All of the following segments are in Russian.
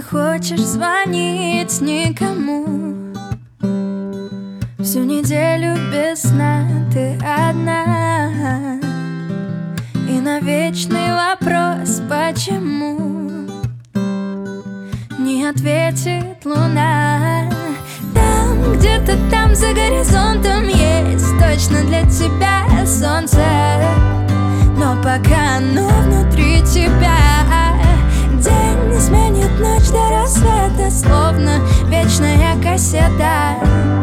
не хочешь звонить никому. Всю неделю без сна ты одна, и на вечный вопрос «почему?» не ответит луна. Там, где-то там за горизонтом есть точно для тебя солнце, но пока оно внутри тебя. День сменит ночь до рассвета, словно вечная кассета.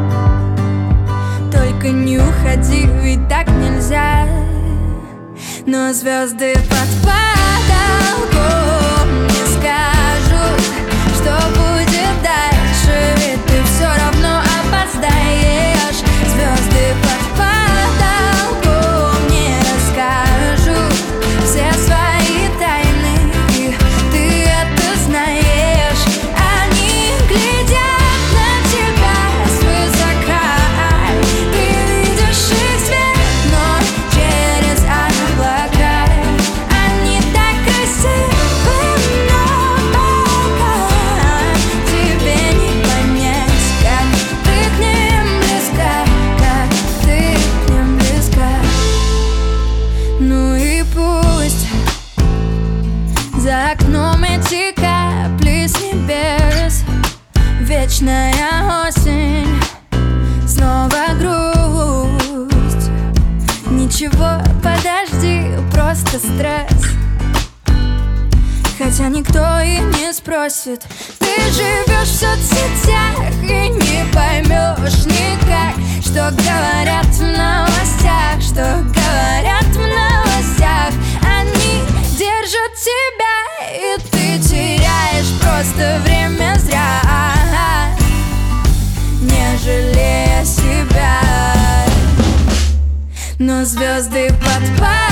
Только не уходи, ведь так нельзя. Но звезды под потолком не скажут, что будет дальше, ведь ты все равно опоздаешь. Звезды под потолком не расскажут все свои тайны, и ты это знаешь. Они глядят на тебя свысока, ты видишь их свет, но через облака. Они так красивы, но пока тебе не понять, как ты к ним близка, как ты к ним близка. Ну и пусть за окном эти капли с небес, вечная осень, снова грусть. Ничего, подожди, просто стресс. Хотя никто и не спросит. Ты живешь в соцсетях и не поймешь никак, что говорят в новостях, что говорят в новостях. Они держат тебя, и ты теряешь просто время зря, не жалея себя. Но звезды под